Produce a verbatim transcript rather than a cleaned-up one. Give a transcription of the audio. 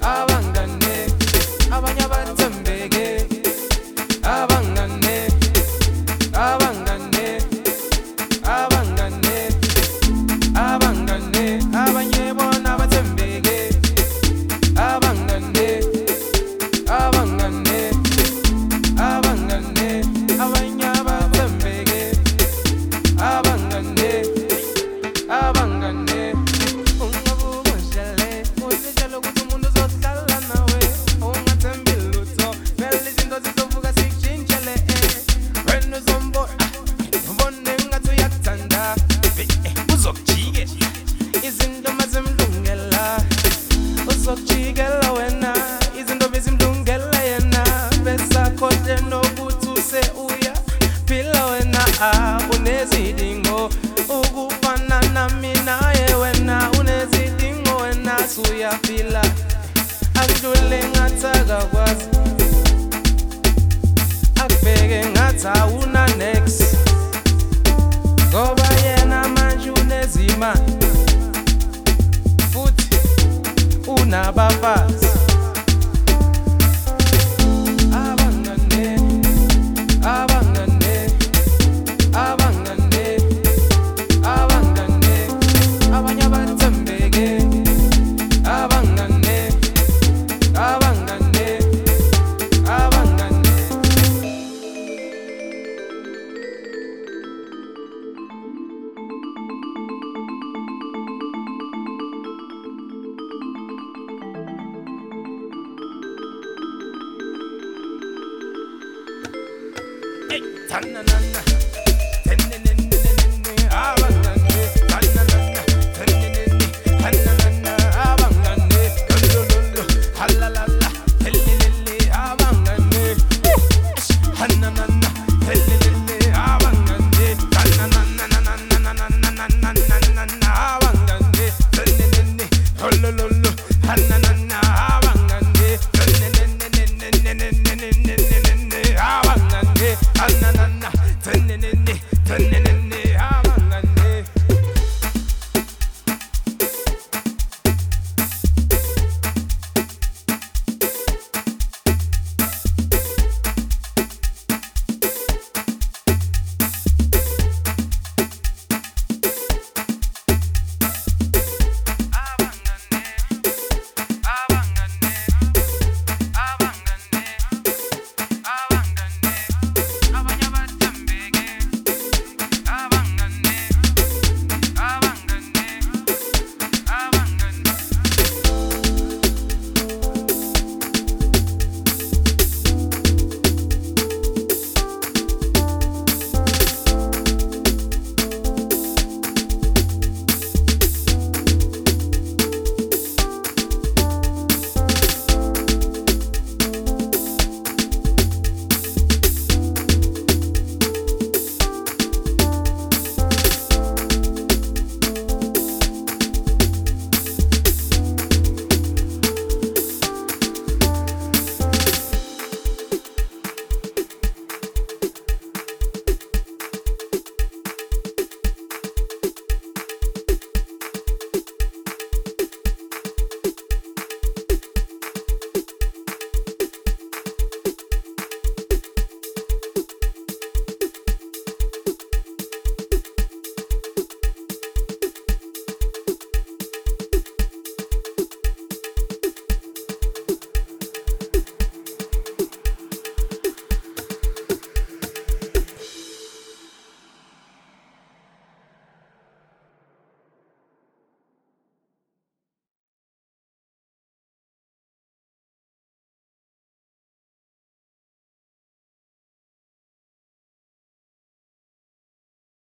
abangane abanye abathembeke abangane abangane abangane abangane abanye bona abathembeke abangane abangane abangane abanye abathembeke abangane abangane ungabubonjale uzitshela ukuthi umuntu uzohlala nawe ungathembi lutho vele izinto zizovuka sikujintshele wena uzombona ubone ngathi uyakuthanda uzokujike izinto mazimlungela uzokujikela wena izinto bezimlungela yena besakhohle nokuthi use uya phila wena unezidingo ukufana nami naye wena unezidingo wena suyafila akudlule ngathi akakwazi akubheke ngathi awuna next ngoba yena manje unezimali futhi unabafazi abangane abangane abangane abangane abanye abathembeke abangane abangane abangane Hey, tanana.